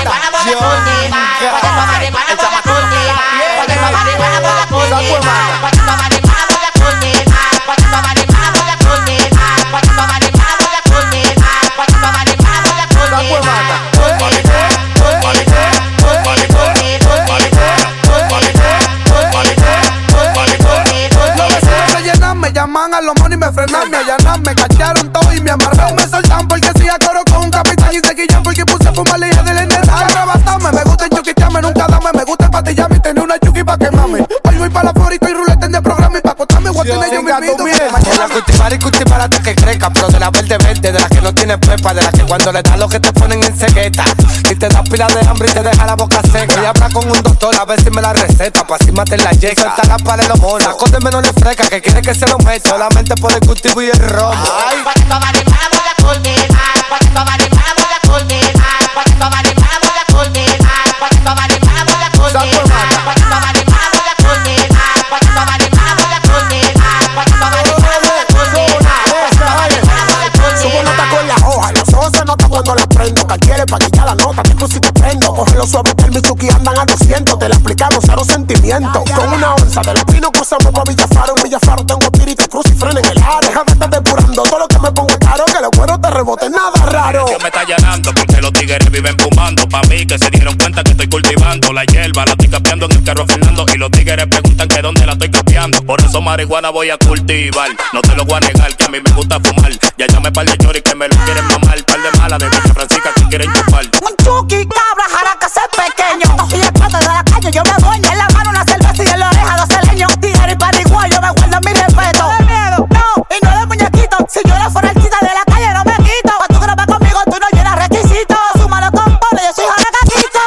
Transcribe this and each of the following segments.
A los monos y me frenan, me allanan, me cacharon todo y me amarran. Me soltan porque soy a coro con un capitán y se quillan porque puse a fumar la hija del enredado. Arrebatame, me gusta enchuquitearme, nunca dame, me gusta empatillarme y tener una chuki pa' quemarme. Hoy voy pa' la florita y ruleta en de programa y pa' acostarme voy a tener yo mi vida. La cultivar hasta que crezca, pero de la verde, de la que no tiene pepa, de la que cuando le das lo que te ponen en cegueta y te da pila de hambre y te deja la boca seca. Voy a hablar con un doctor a ver si me la receta, pa' así matar la yeca. Suelta la pared los monos, saco de menos le fresca, que quiere que se lo meta solamente por el cultivo y el romo. Ay. Cuando la prendo, calquiere pa' quitar la nota, te cruzo y te prendo. Cógelo suave que el Michuki andan a 200. Te la aplicamos, cero sentimiento. Con una onza de los pinos cruzamos pa' Villafaro. En Villafaro tengo tiro y te cruzo y freno en el aro. Deja de estar depurando todo lo que me pongo caro, que los cueros te reboten, nada raro. Dios me está llenando porque los tigres viven fumando. Pa' mí que se dieron cuenta que estoy cultivando la hierba, la estoy capeando en el carro Fernando. Y los tigres preguntan que dónde la estoy capeando. Por eso marihuana voy a cultivar. No te lo voy a negar que a mí me gusta fumar. Ya llamé par de choris que me lo quieren mamar. Par de malas de Villa Francisca que quieren chupar. Un chuki, cabra, jaraca, ser pequeño. Y después de la calle yo me voy. En la mano una cerveza y en la oreja 2 leños. Tigre y pariguayo me guardan mi respeto. No de miedo, no, y no de muñequito. Si yo era forastita de la calle no me quito. Cuando tú grabas conmigo tú no llenas requisitos. Súmalo con polo, yo soy jaracaquito.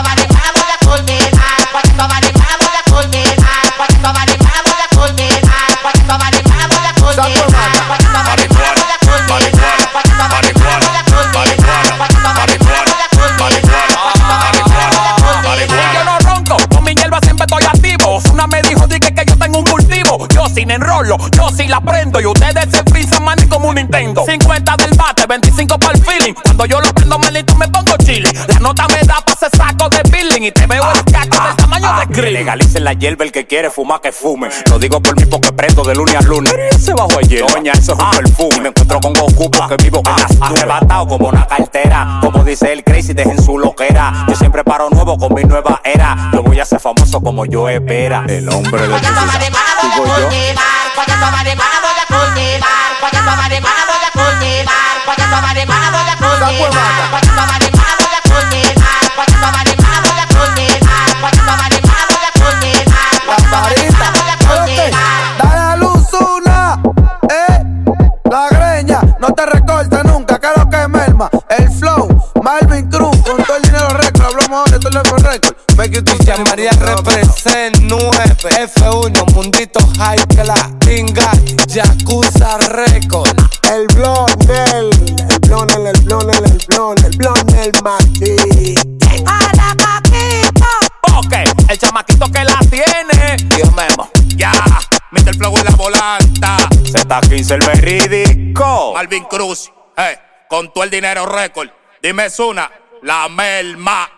Yo sin enrollo, yo sí la prendo. Y ustedes se frisan maní como un Nintendo. 50 del bate, 25 para el feeling. Cuando yo lo prendo malito me pongo chile. La nota me da pa' ese saco de feeling. Y te veo el caco del tamaño de krill. Legalicen la hierba, el que quiere fumar que fume. Lo digo por mí porque prendo de lunes a lunes. Ese bajo ayer, doña, eso es un perfume. Y me encuentro con Goku porque vivo en las nubes. Arrebatado como una cartera. Como dice el Crazy, dejen su loquera. Yo siempre paro nuevo con mi nueva era. Yo voy a ser famoso como yo espera. El hombre de tu vida. Digo yo. Dale a luz una, la greña, no te recorta nunca, que es lo que merma. El flow, Marvin Cruz, con todo el dinero récord, hablamos de todo el récord. Ya María represent 9 F1, Mundito High Class, Tinga, Yakuza Record. El blonel, el blonel, el blonel, el blonel, el blonel Mati. Ok, el chamaquito que la tiene. Dios mío. Ya, Mr. Flow en la volanta. Z15 el verídico. Marvin Cruz, con todo el dinero récord. Dime una, la merma.